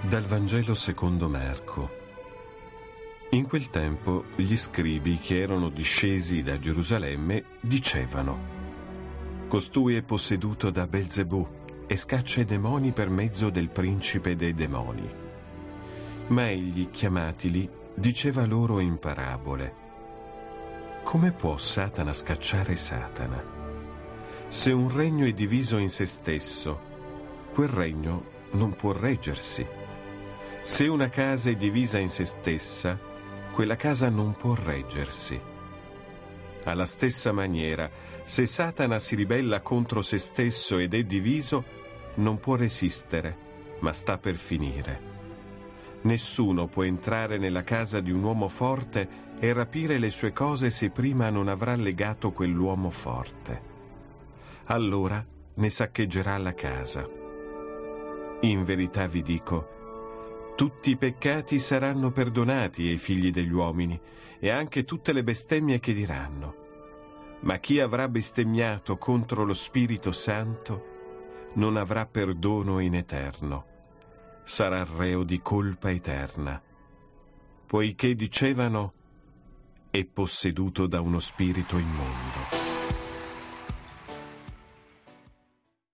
Dal Vangelo secondo Marco. In quel tempo gli scribi che erano discesi da Gerusalemme dicevano: costui è posseduto da Belzebù e scaccia i demoni per mezzo del principe dei demoni. Ma egli, chiamatili, diceva loro in parabole: come può Satana scacciare Satana? Se un regno è diviso in se stesso, quel regno non può reggersi. Se una casa è divisa in se stessa, quella casa non può reggersi. Alla stessa maniera, se Satana si ribella contro se stesso ed è diviso, non può resistere, ma sta per finire. Nessuno può entrare nella casa di un uomo forte e rapire le sue cose se prima non avrà legato quell'uomo forte. Allora ne saccheggerà la casa. In verità vi dico, tutti i peccati saranno perdonati ai figli degli uomini e anche tutte le bestemmie che diranno. Ma chi avrà bestemmiato contro lo Spirito Santo non avrà perdono in eterno. Sarà reo di colpa eterna, poiché dicevano: è posseduto da uno spirito immondo.